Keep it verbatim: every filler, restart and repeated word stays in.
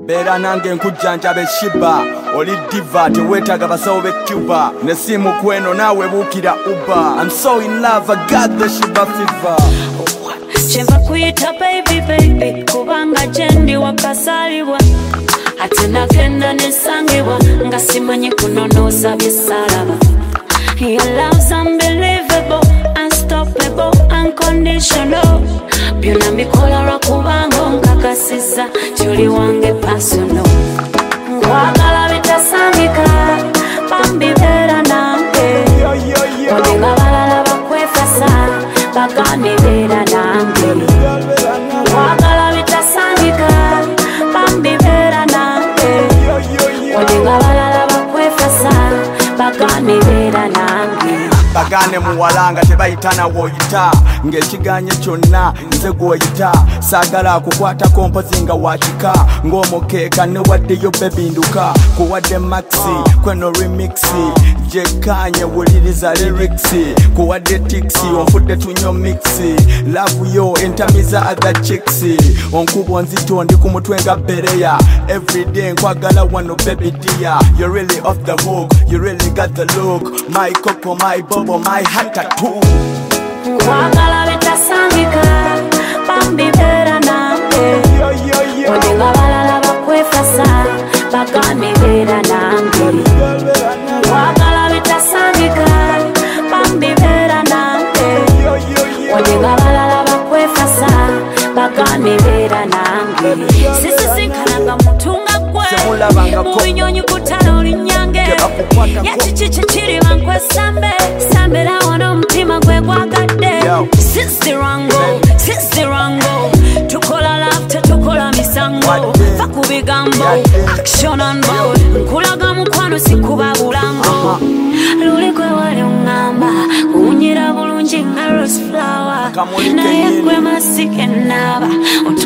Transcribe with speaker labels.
Speaker 1: Bera nange nkujjanja be shiba oli diva tewetaga basawo be Cuba ne simu kweno nawe bukira Uber. I'm so in love, I got the shiba fever.
Speaker 2: Cheva kuita baby baby kubanga jendi wakasalibwa ate nagenda nesangibwa nga simanyi kunonoza byesalaba. Your love's unbelievable, unstoppable, unconditional. Byonna mbikola lwakubanga nkakasizza tuli wange personal. Nkwagala bitasangika bambibeera nange olinga balala bakwefasa bagane beera nange. Nkwagala bitasangika bambibeera nange olinga balala bakwefasa bagane beera nange.
Speaker 1: Bagane muwalanga tebayitana woyita ng'ekiganye kyonna nze gwoyita saagala kukwata kompozinga wakika ng'omukeeka ne waddeyo bebinduka kuwadde maxi kweno remixi jekanye wuliriza lyricsi kuwadde tixi onfudde tunyo mixi love yo entamiza other chicksi onkubo nzito ndi ku mutwe nga bereya everyday nkwagala wano baby dear you're really off the hook you really got the look my coco my bobo my heart tattoo.
Speaker 2: Nkwagala bitasangika bambibeera nange olinga balala bakwefasa bagane beera nange. Nkwagala bitasangika bambibeera nange olinga balala bakwefasa bagane beera nange. Sisisinkananga mutunga gwe mu binyonyi kutala olinyange yakiki kiri bankwesambe sambera wano omutima gwe gwagadde. Since the rango, since the rango tukola love tetukola misango fa ku bigambo action on board nkulaga mukwano sikuba bulambo luli gwe wali ongamba unyira bulungi nga rose flower naye gwe masike naba